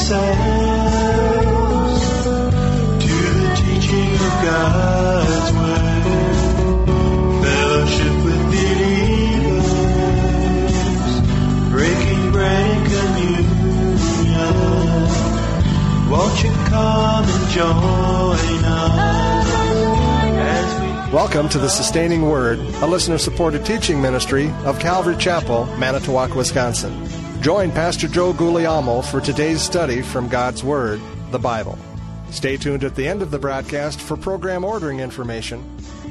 ourselves to the teaching of God's Word, fellowship with believers, breaking bread and communion. Won't you come and join us as we... Welcome to the Sustaining Word, a listener-supported teaching ministry of Calvary Chapel, Manitowoc, Wisconsin. Join Pastor Joe Guglielmo for today's study from God's Word, the Bible. Stay tuned at the end of the broadcast for program ordering information.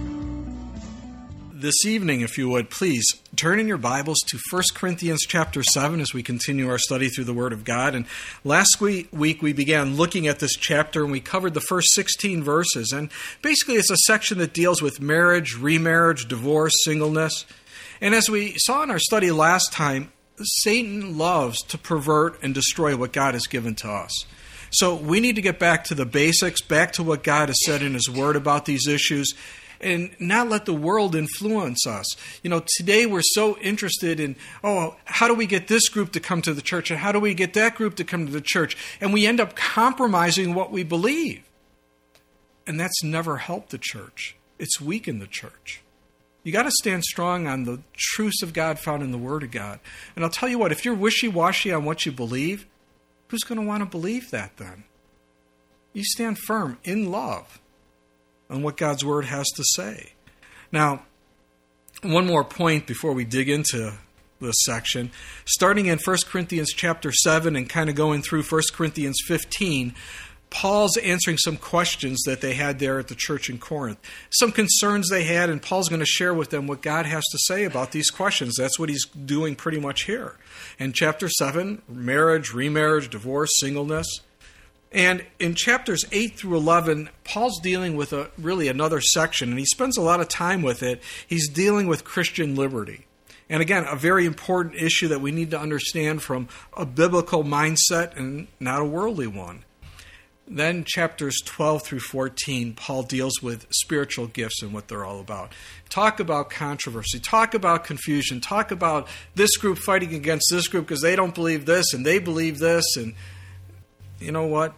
This evening, if you would, please turn in your Bibles to 1 Corinthians chapter 7 as we continue our study through the Word of God. And last week we began looking at this chapter and we covered the first 16 verses. And basically it's a section that deals with marriage, remarriage, divorce, singleness. And as we saw in our study last time, Satan loves to pervert and destroy what God has given to us. So we need to get back to the basics, back to what God has said in His Word about these issues, and not let the world influence us. You know, today we're so interested in, how do we get this group to come to the church, and how do we get that group to come to the church? And we end up compromising what we believe. And that's never helped the church. It's weakened the church. You got to stand strong on the truths of God found in the Word of God. And I'll tell you what, if you're wishy-washy on what you believe, who's going to want to believe that then? You stand firm in love on what God's Word has to say. Now, one more point before we dig into this section. Starting in 1 Corinthians chapter 7 and kind of going through 1 Corinthians 15, Paul's answering some questions that they had there at the church in Corinth. Some concerns they had, and Paul's going to share with them what God has to say about these questions. That's what he's doing pretty much here. In chapter 7, marriage, remarriage, divorce, singleness. And in chapters 8 through 11, Paul's dealing with really another section, and he spends a lot of time with it. He's dealing with Christian liberty. And again, a very important issue that we need to understand from a biblical mindset and not a worldly one. Then chapters 12 through 14, Paul deals with spiritual gifts and what they're all about. Talk about controversy, talk about confusion, talk about this group fighting against this group because they don't believe this and they believe this. And you know what?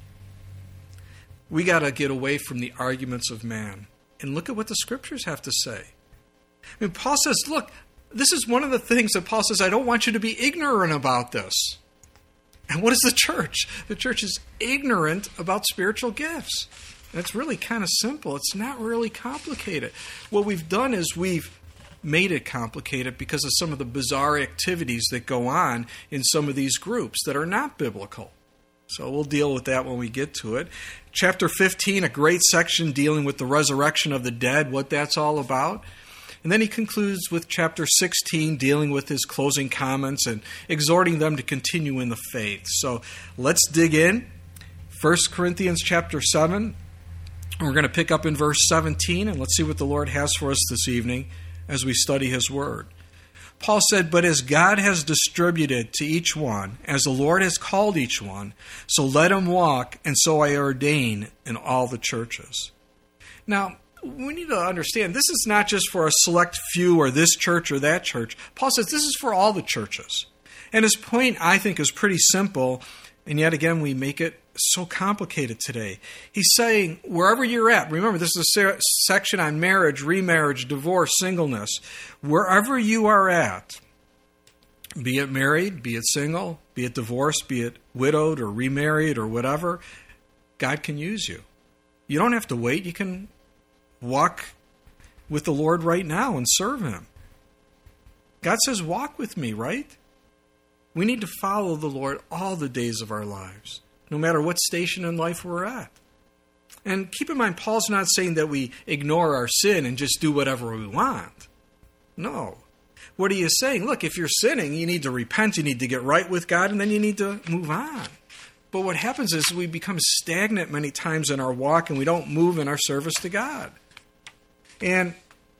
We got to get away from the arguments of man and look at what the Scriptures have to say. I mean, Paul says, look, this is one of the things that Paul says, I don't want you to be ignorant about this. And what is the church? The church is ignorant about spiritual gifts. And it's really kind of simple. It's not really complicated. What we've done is we've made it complicated because of some of the bizarre activities that go on in some of these groups that are not biblical. So we'll deal with that when we get to it. Chapter 15, a great section dealing with the resurrection of the dead, what that's all about. And then he concludes with chapter 16, dealing with his closing comments and exhorting them to continue in the faith. So let's dig in. 1 Corinthians chapter 7. We're going to pick up in verse 17, and let's see what the Lord has for us this evening as we study His Word. Paul said, "But as God has distributed to each one, as the Lord has called each one, so let him walk, and so I ordain in all the churches." Now, we need to understand, this is not just for a select few or this church or that church. Paul says this is for all the churches. And his point, I think, is pretty simple, and yet again we make it so complicated today. He's saying, wherever you're at, remember this is a section on marriage, remarriage, divorce, singleness. Wherever you are at, be it married, be it single, be it divorced, be it widowed or remarried or whatever, God can use you. You don't have to wait. You can walk with the Lord right now and serve Him. God says, walk with me, right? We need to follow the Lord all the days of our lives, no matter what station in life we're at. And keep in mind, Paul's not saying that we ignore our sin and just do whatever we want. No. What he is saying, look, if you're sinning, you need to repent, you need to get right with God, and then you need to move on. But what happens is we become stagnant many times in our walk, and we don't move in our service to God. And,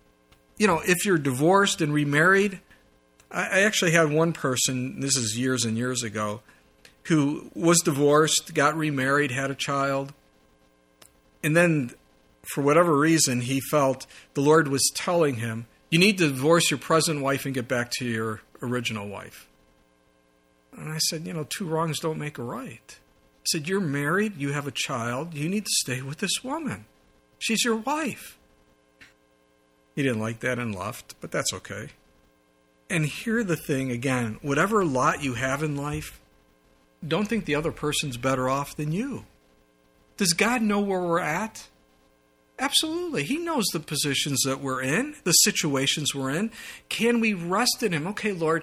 if you're divorced and remarried, I actually had one person, this is years and years ago, who was divorced, got remarried, had a child, and then, for whatever reason, he felt the Lord was telling him, you need to divorce your present wife and get back to your original wife. And I said, two wrongs don't make a right. I said, you're married, you have a child, you need to stay with this woman. She's your wife. He didn't like that and left, but that's okay. And hear the thing again, whatever lot you have in life, don't think the other person's better off than you. Does God know where we're at? Absolutely. He knows the positions that we're in, the situations we're in. Can we rest in Him? Okay, Lord,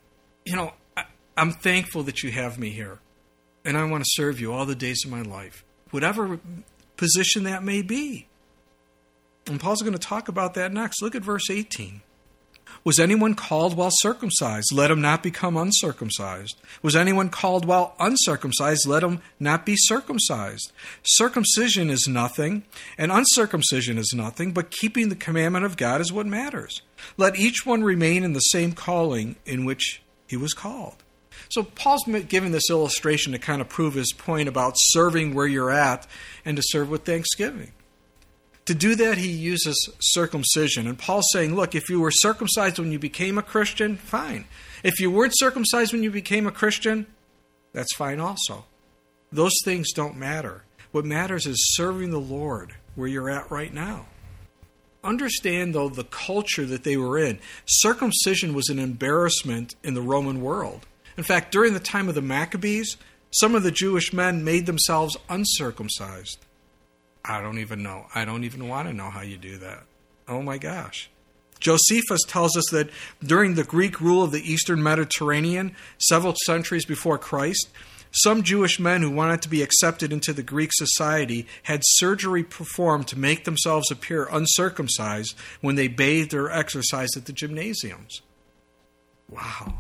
I'm thankful that you have me here, and I want to serve you all the days of my life, whatever position that may be. And Paul's going to talk about that next. Look at verse 18. Was anyone called while circumcised? Let him not become uncircumcised. Was anyone called while uncircumcised? Let him not be circumcised. Circumcision is nothing, and uncircumcision is nothing, but keeping the commandment of God is what matters. Let each one remain in the same calling in which he was called. So Paul's giving this illustration to kind of prove his point about serving where you're at and to serve with thanksgiving. To do that, he uses circumcision. And Paul's saying, look, if you were circumcised when you became a Christian, fine. If you weren't circumcised when you became a Christian, that's fine also. Those things don't matter. What matters is serving the Lord where you're at right now. Understand, though, the culture that they were in. Circumcision was an embarrassment in the Roman world. In fact, during the time of the Maccabees, some of the Jewish men made themselves uncircumcised. I don't even know. I don't even want to know how you do that. Oh my gosh. Josephus tells us that during the Greek rule of the Eastern Mediterranean, several centuries before Christ, some Jewish men who wanted to be accepted into the Greek society had surgery performed to make themselves appear uncircumcised when they bathed or exercised at the gymnasiums. Wow.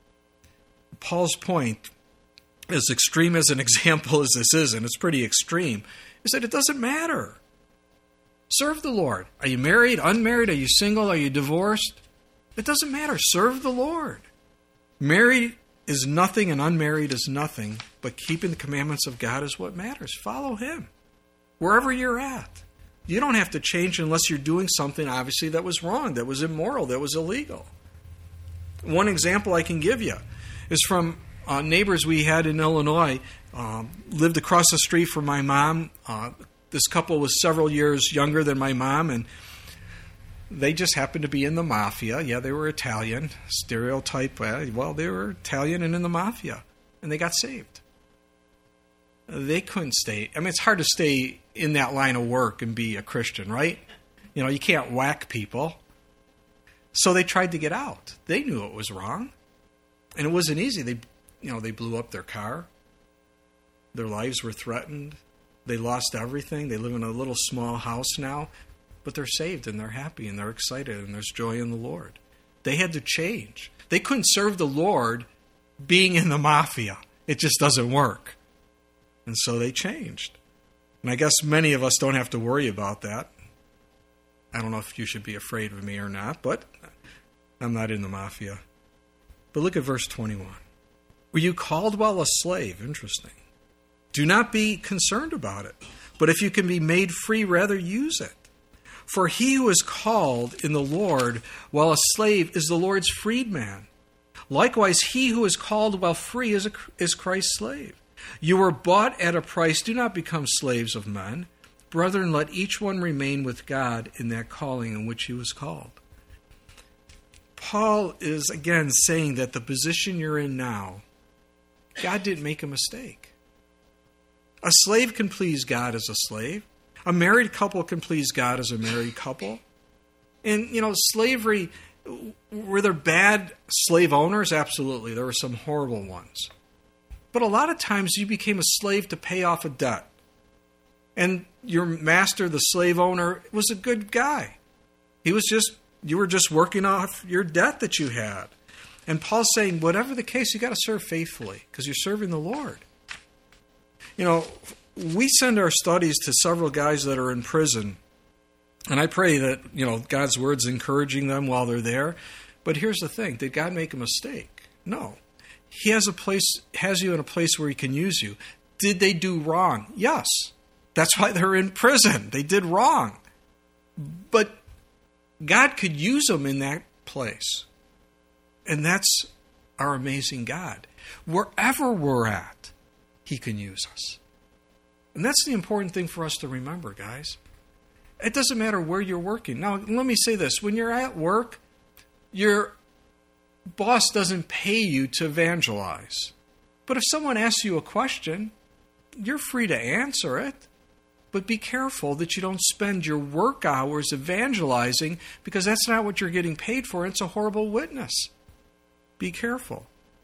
Paul's point, as extreme as an example as this is, and it's pretty extreme, is that it doesn't matter. Serve the Lord. Are you married, unmarried? Are you single? Are you divorced? It doesn't matter. Serve the Lord. Married is nothing and unmarried is nothing, but keeping the commandments of God is what matters. Follow Him wherever you're at. You don't have to change unless you're doing something, obviously, that was wrong, that was immoral, that was illegal. One example I can give you is from neighbors we had in Illinois. Lived across the street from my mom. This couple was several years younger than my mom, and they just happened to be in the mafia. Yeah, they were Italian. Stereotype, well, they were Italian and in the mafia. And they got saved. They couldn't stay. I mean, it's hard to stay in that line of work and be a Christian, right? You can't whack people. So they tried to get out. They knew it was wrong. And it wasn't easy. They blew up their car. Their lives were threatened. They lost everything. They live in a little small house now. But they're saved and they're happy and they're excited and there's joy in the Lord. They had to change. They couldn't serve the Lord being in the mafia. It just doesn't work. And so they changed. And I guess many of us don't have to worry about that. I don't know if you should be afraid of me or not, but I'm not in the mafia. But look at verse 21. Were you called while a slave? Interesting. Do not be concerned about it. But if you can be made free, rather use it. For he who is called in the Lord while a slave is the Lord's freedman. Likewise, he who is called while free is Christ's slave. You were bought at a price. Do not become slaves of men. Brethren, let each one remain with God in that calling in which he was called. Paul is again saying that the position you're in now, God didn't make a mistake. A slave can please God as a slave. A married couple can please God as a married couple. And, slavery, were there bad slave owners? Absolutely. There were some horrible ones. But a lot of times you became a slave to pay off a debt. And your master, the slave owner, was a good guy. You were just working off your debt that you had. And Paul's saying, whatever the case, you got to serve faithfully because you're serving the Lord. We send our studies to several guys that are in prison. And I pray that, God's word's encouraging them while they're there. But here's the thing. Did God make a mistake? No. He has you in a place where he can use you. Did they do wrong? Yes. That's why they're in prison. They did wrong. But God could use them in that place. And that's our amazing God. Wherever we're at, he can use us. And that's the important thing for us to remember, guys. It doesn't matter where you're working. Now, let me say this. When you're at work, your boss doesn't pay you to evangelize. But if someone asks you a question, you're free to answer it. But be careful that you don't spend your work hours evangelizing, because that's not what you're getting paid for. It's a horrible witness. Be careful.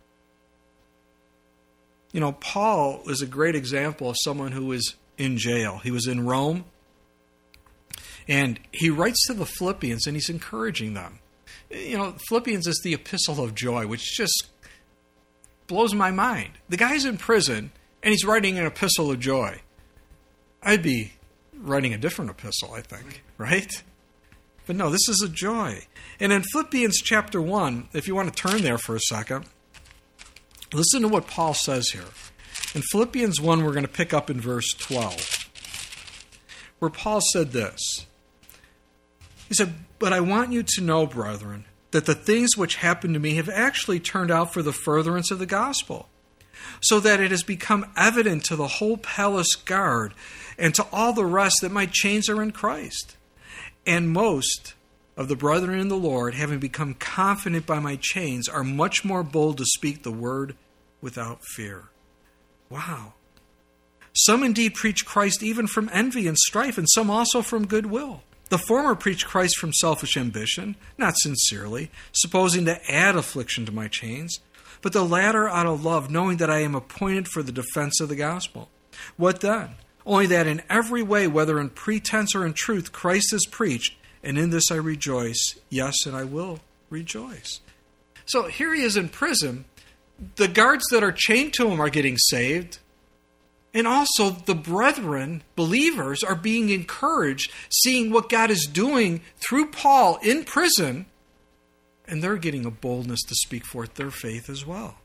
You know, Paul is a great example of someone who was in jail. He was in Rome, and he writes to the Philippians, and he's encouraging them. You know, Philippians is the epistle of joy, which just blows my mind. The guy's in prison, and he's writing an epistle of joy. I'd be writing a different epistle, I think, right? But no, this is a joy. And in Philippians chapter 1, if you want to turn there for a second, listen to what Paul says here. In Philippians 1, we're going to pick up in verse 12, where Paul said this. He said, "But I want you to know, brethren, that the things which happened to me have actually turned out for the furtherance of the gospel, so that it has become evident to the whole palace guard and to all the rest that my chains are in Christ. And most of the brethren in the Lord, having become confident by my chains, are much more bold to speak the word without fear." Wow. "Some indeed preach Christ even from envy and strife, and some also from goodwill. The former preach Christ from selfish ambition, not sincerely, supposing to add affliction to my chains, but the latter out of love, knowing that I am appointed for the defense of the gospel. What then? Only that in every way, whether in pretense or in truth, Christ is preached, and in this I rejoice. Yes, and I will rejoice." So here he is in prison. The guards that are chained to him are getting saved. And also the brethren, believers, are being encouraged, seeing what God is doing through Paul in prison. And they're getting a boldness to speak forth their faith as well.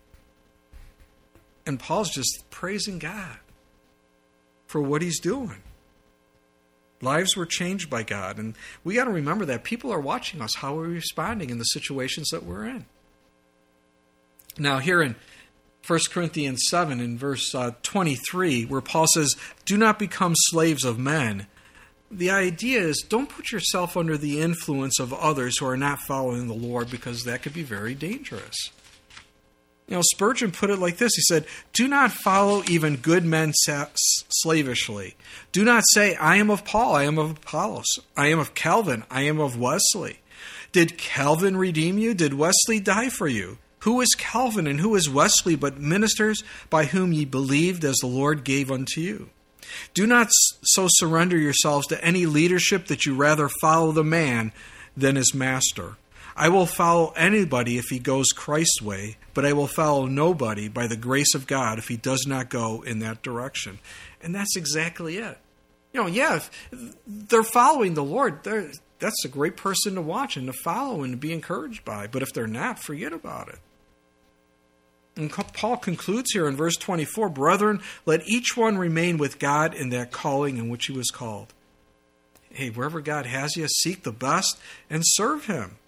And Paul's just praising God for what he's doing. Lives were changed by God. And we got to remember that. People are watching us, how we're responding in the situations that we're in. Now here in 1 Corinthians 7 in verse 23, where Paul says, "Do not become slaves of men." The idea is, don't put yourself under the influence of others who are not following the Lord, because that could be very dangerous. You know, Spurgeon put it like this. He said, "Do not follow even good men slavishly. Do not say, I am of Paul, I am of Apollos, I am of Calvin, I am of Wesley. Did Calvin redeem you? Did Wesley die for you? Who is Calvin and who is Wesley but ministers by whom ye believed as the Lord gave unto you? Do not so surrender yourselves to any leadership that you rather follow the man than his master. I will follow anybody if he goes Christ's way, but I will follow nobody by the grace of God if he does not go in that direction." And that's exactly it. You know, yeah, if they're following the Lord, that's a great person to watch and to follow and to be encouraged by. But if they're not, forget about it. And Paul concludes here in verse 24, "Brethren, let each one remain with God in that calling in which he was called." Hey, wherever God has you, seek the best and serve him.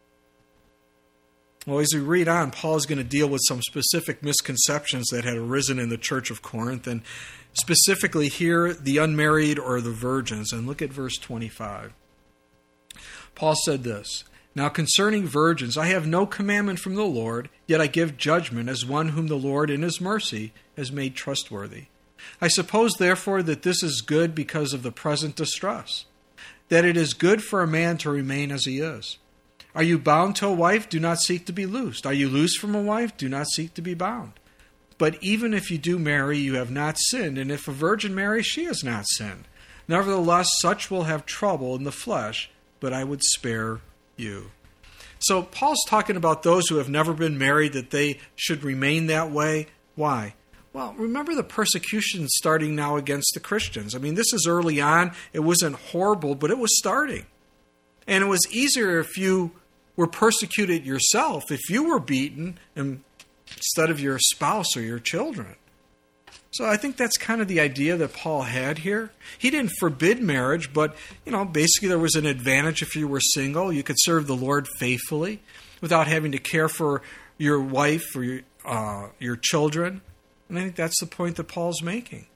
Well, as we read on, Paul is going to deal with some specific misconceptions that had arisen in the church of Corinth, and specifically here, the unmarried or the virgins. And look at verse 25. Paul said this, "Now concerning virgins, I have no commandment from the Lord, yet I give judgment as one whom the Lord in his mercy has made trustworthy. I suppose, therefore, that this is good because of the present distress, that it is good for a man to remain as he is. Are you bound to a wife? Do not seek to be loosed. Are you loosed from a wife? Do not seek to be bound. But even if you do marry, you have not sinned, and if a virgin marries, she has not sinned. Nevertheless, such will have trouble in the flesh, but I would spare you." So Paul's talking about those who have never been married, that they should remain that way. Why? Well, remember the persecution starting now against the Christians. I mean, this is early on. It wasn't horrible, but it was starting. And it was easier if you were persecuted yourself, if you were beaten instead of your spouse or your children. So I think that's kind of the idea that Paul had here. He didn't forbid marriage, but, basically there was an advantage if you were single. You could serve the Lord faithfully without having to care for your wife your children. And I think that's the point that Paul's making.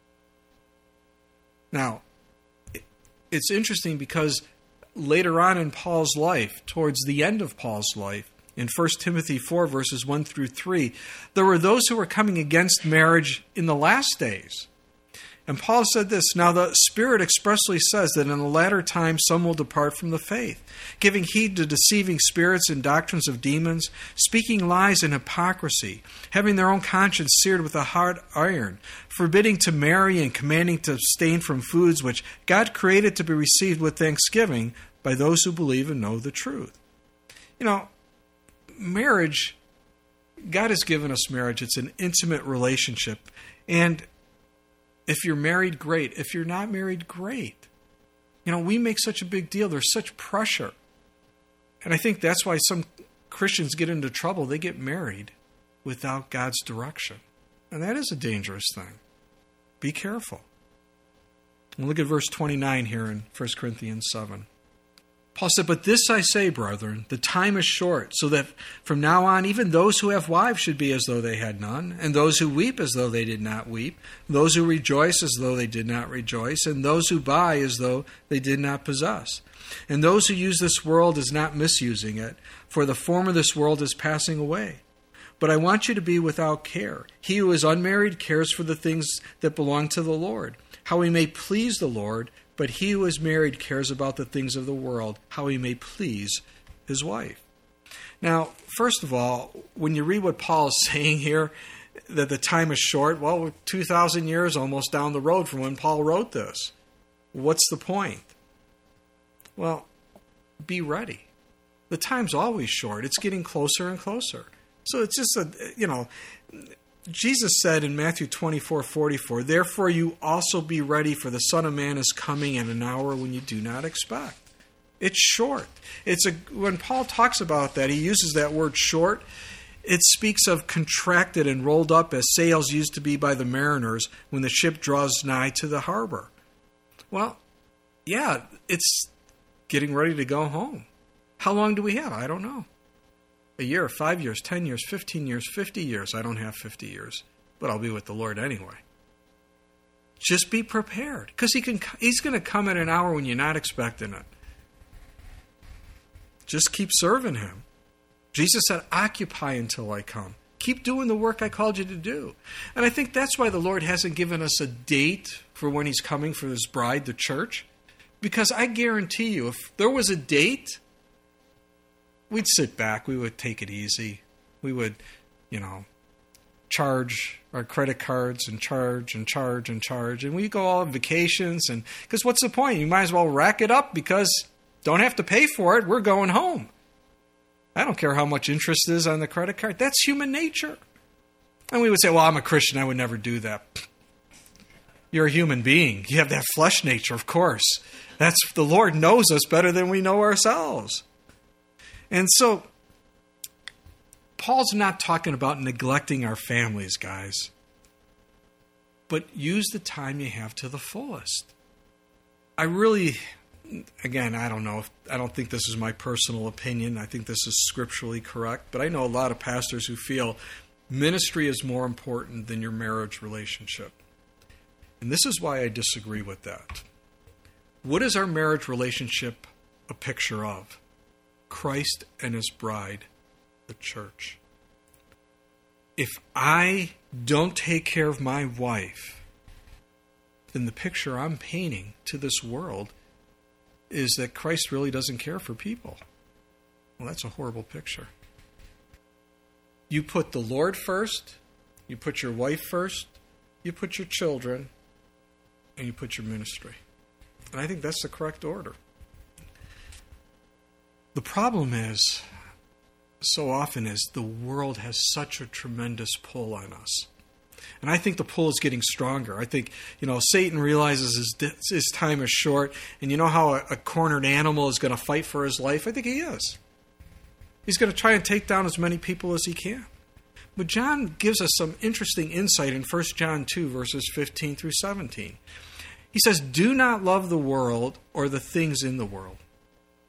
Now, it's interesting because later on in Paul's life, towards the end of Paul's life, in 1 Timothy 4, verses 1 through 3, there were those who were coming against marriage in the last days. And Paul said this, "Now the Spirit expressly says that in the latter time some will depart from the faith, giving heed to deceiving spirits and doctrines of demons, speaking lies and hypocrisy, having their own conscience seared with a hot iron, forbidding to marry and commanding to abstain from foods which God created to be received with thanksgiving by those who believe and know the truth." You know, marriage, God has given us marriage. It's an intimate relationship. And if you're married, great. If you're not married, great. You know, we make such a big deal. There's such pressure. And I think that's why some Christians get into trouble. They get married without God's direction. And that is a dangerous thing. Be careful. And look at verse 29 here in 1 Corinthians 7. Paul said, "But this I say, brethren, the time is short, so that from now on even those who have wives should be as though they had none, and those who weep as though they did not weep, those who rejoice as though they did not rejoice, and those who buy as though they did not possess. And those who use this world as not misusing it, for the form of this world is passing away. But I want you to be without care. He who is unmarried cares for the things that belong to the Lord, how he may please the Lord, but he who is married cares about the things of the world, how he may please his wife." Now, first of all, when you read what Paul is saying here, that the time is short, well, we're 2,000 years almost down the road from when Paul wrote this. What's the point? Well, be ready. The time's always short. It's getting closer and closer. So it's just Jesus said in Matthew 24:44, "Therefore you also be ready, for the Son of Man is coming at an hour when you do not expect." It's short. When Paul talks about that, he uses that word short. It speaks of contracted and rolled up as sails used to be by the mariners when the ship draws nigh to the harbor. Well, yeah, it's getting ready to go home. How long do we have? I don't know. A year, 5 years, 10 years, 15 years, 50 years. I don't have 50 years, but I'll be with the Lord anyway. Just be prepared, because He's going to come at an hour when you're not expecting it. Just keep serving Him. Jesus said, "Occupy until I come." Keep doing the work I called you to do. And I think that's why the Lord hasn't given us a date for when He's coming for His bride, the church. Because I guarantee you, if there was a date, we'd sit back. We would take it easy. We would, charge our credit cards and charge. And we go all on vacations. And because what's the point? You might as well rack it up, because don't have to pay for it. We're going home. I don't care how much interest is on the credit card. That's human nature. And we would say, "Well, I'm a Christian. I would never do that." You're a human being. You have that flesh nature, of course. The Lord knows us better than we know ourselves. And so, Paul's not talking about neglecting our families, guys. But use the time you have to the fullest. I don't know. I don't think this is my personal opinion. I think this is scripturally correct. But I know a lot of pastors who feel ministry is more important than your marriage relationship. And this is why I disagree with that. What is our marriage relationship a picture of? Christ and His bride, the church. If I don't take care of my wife, then the picture I'm painting to this world is that Christ really doesn't care for people. Well, that's a horrible picture. You put the Lord first, you put your wife first, you put your children, and you put your ministry. And I think that's the correct order. The problem is, so often the world has such a tremendous pull on us. And I think the pull is getting stronger. I think, Satan realizes his time is short. And you know how a cornered animal is going to fight for his life? I think he is. He's going to try and take down as many people as he can. But John gives us some interesting insight in 1 John 2, verses 15 through 17. He says, "Do not love the world or the things in the world.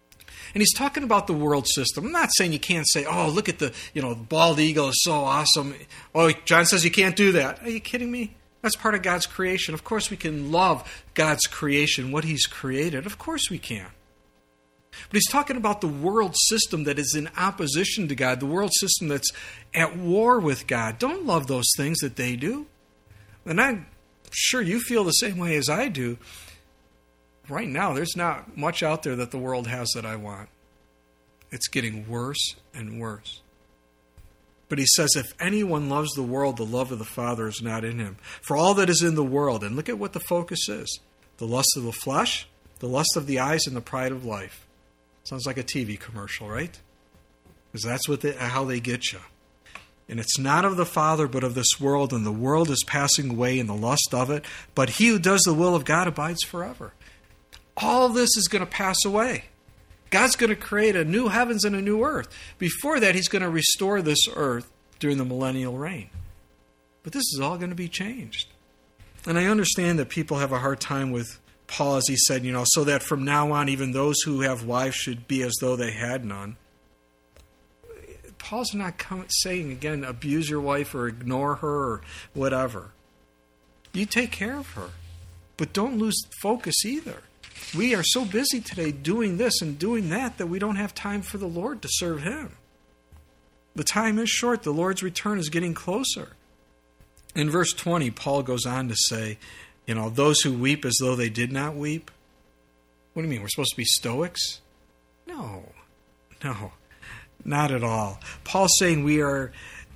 And he's talking about the world system. I'm not saying you can't say, oh, look at the bald eagle is so awesome. Oh, John says you can't do that. Are you kidding me? That's part of God's creation. Of course we can love God's creation, what he's created. Of course we can. But he's talking about the world system that is in opposition to God, the world system that's at war with God. Don't love those things that they do. And I'm sure you feel the same way as I do. Right now, there's not much out there that the world has that I want. It's getting worse and worse. But he says, if anyone loves the world, the love of the Father is not in him. For all that is in the world, and look at what the focus is, the lust of the flesh, the lust of the eyes, and the pride of life. Sounds like a TV commercial, right? Because that's how they get you. And it's not of the Father, but of this world, and the world is passing away in the lust of it. But he who does the will of God abides forever. All of this is going to pass away. God's going to create a new heavens and a new earth. Before that, he's going to restore this earth during the millennial reign. But this is all going to be changed. And I understand that people have a hard time with Paul, as he said, so that from now on, even those who have wives should be as though they had none. Paul's not saying, again, abuse your wife or ignore her or whatever. You take care of her. But don't lose focus either. We are so busy today doing this and doing that we don't have time for the Lord to serve him. The time is short. The Lord's return is getting closer. In verse 20, Paul goes on to say, those who weep as though they did not weep. What do you mean? We're supposed to be stoics? No, not at all. Paul's saying we are,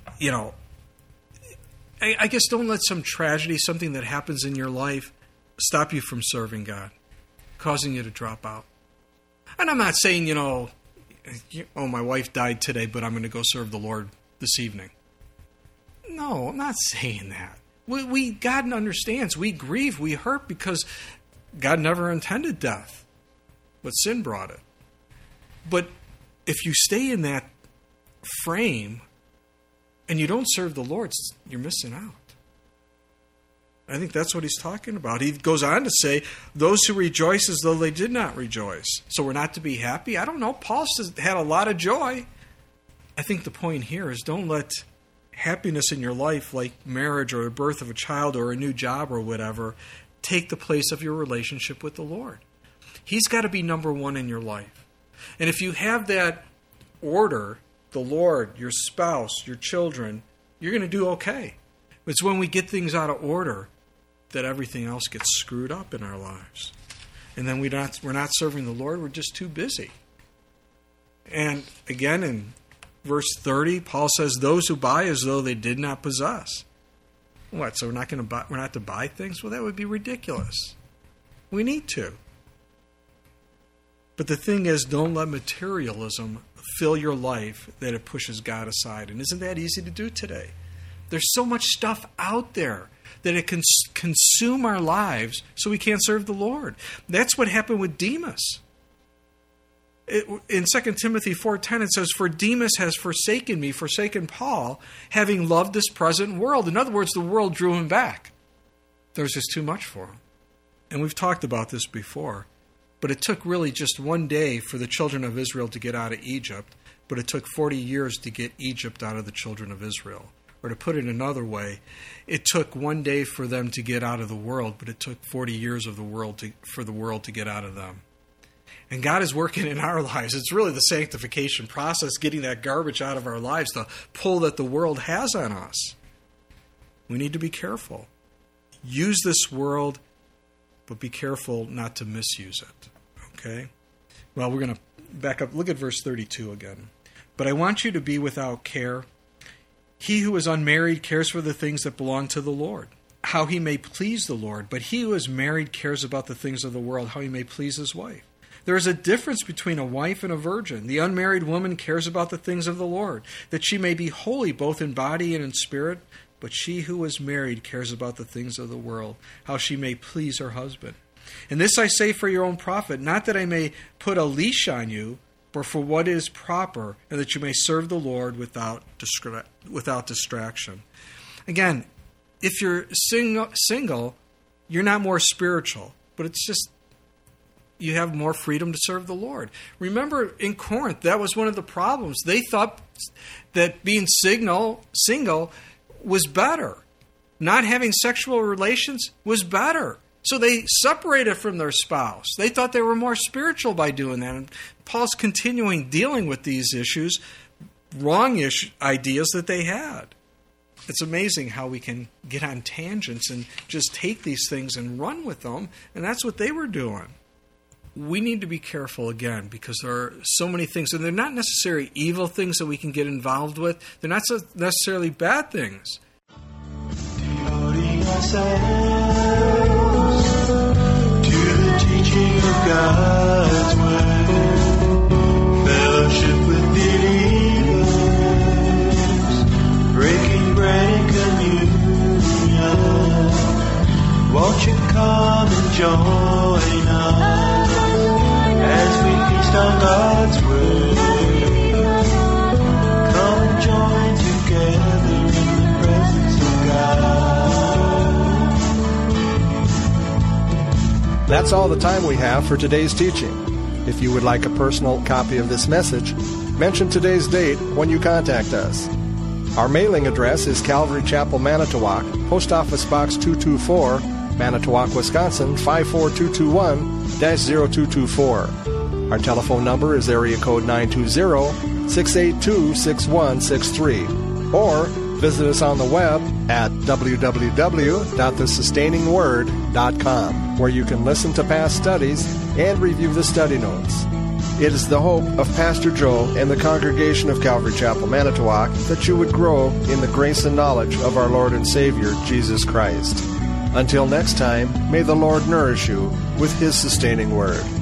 I guess don't let some tragedy, something that happens in your life, stop you from serving God, causing you to drop out. And I'm not saying, my wife died today, but I'm going to go serve the Lord this evening. No, I'm not saying that. God understands. We grieve, we hurt because God never intended death, but sin brought it. But if you stay in that frame and you don't serve the Lord, you're missing out. I think that's what he's talking about. He goes on to say, those who rejoice as though they did not rejoice. So we're not to be happy? I don't know. Paul had a lot of joy. I think the point here is don't let happiness in your life, like marriage or the birth of a child or a new job or whatever, take the place of your relationship with the Lord. He's got to be number one in your life. And if you have that order, the Lord, your spouse, your children, you're going to do okay. It's when we get things out of order that everything else gets screwed up in our lives. And then we're not serving the Lord, we're just too busy. And again, in verse 30, Paul says, those who buy as though they did not possess. What, so we're not to buy things? Well, that would be ridiculous. We need to. But the thing is, don't let materialism fill your life that it pushes God aside. And isn't that easy to do today? There's so much stuff out there that it can consume our lives so we can't serve the Lord. That's what happened with Demas. In 2 Timothy 4:10 it says, for Demas has forsaken me, forsaken Paul, having loved this present world. In other words, the world drew him back. There was just too much for him. And we've talked about this before. But it took really just one day for the children of Israel to get out of Egypt, but it took 40 years to get Egypt out of the children of Israel. Or to put it another way, it took one day for them to get out of the world, but it took 40 years of for the world to get out of them. And God is working in our lives. It's really the sanctification process, getting that garbage out of our lives, the pull that the world has on us. We need to be careful. Use this world, but be careful not to misuse it. Okay? Well, we're going to back up. Look at verse 32 again. But I want you to be without care. He who is unmarried cares for the things that belong to the Lord, how he may please the Lord. But he who is married cares about the things of the world, how he may please his wife. There is a difference between a wife and a virgin. The unmarried woman cares about the things of the Lord, that she may be holy both in body and in spirit. But she who is married cares about the things of the world, how she may please her husband. And this I say for your own profit, not that I may put a leash on you, but for what is proper, and that you may serve the Lord without distraction. Again, if you're single, you're not more spiritual, but it's just you have more freedom to serve the Lord. Remember, in Corinth, that was one of the problems. They thought that being single was better. Not having sexual relations was better. So they separated from their spouse. They thought they were more spiritual by doing that. And Paul's continuing dealing with these issues, wrong ideas that they had. It's amazing how we can get on tangents and just take these things and run with them, and that's what they were doing. We need to be careful again because there are so many things, and they're not necessarily evil things that we can get involved with. They're not necessarily bad things. Devoting ourselves to the teaching of God's word, fellowship with believers, breaking bread and communion. Won't you come and join us as we feast on God's word? Come and join together in the presence of God. That's all the time we have for today's teaching. If you would like a personal copy of this message, mention today's date when you contact us. Our mailing address is Calvary Chapel, Manitowoc, Post Office Box 224, Manitowoc, Wisconsin 54221-0224. Our telephone number is area code 920-682-6163. Or visit us on the web at www.thesustainingsword.com, where you can listen to past studies and review the study notes. It is the hope of Pastor Joe and the congregation of Calvary Chapel, Manitowoc, that you would grow in the grace and knowledge of our Lord and Savior, Jesus Christ. Until next time, may the Lord nourish you with His sustaining word.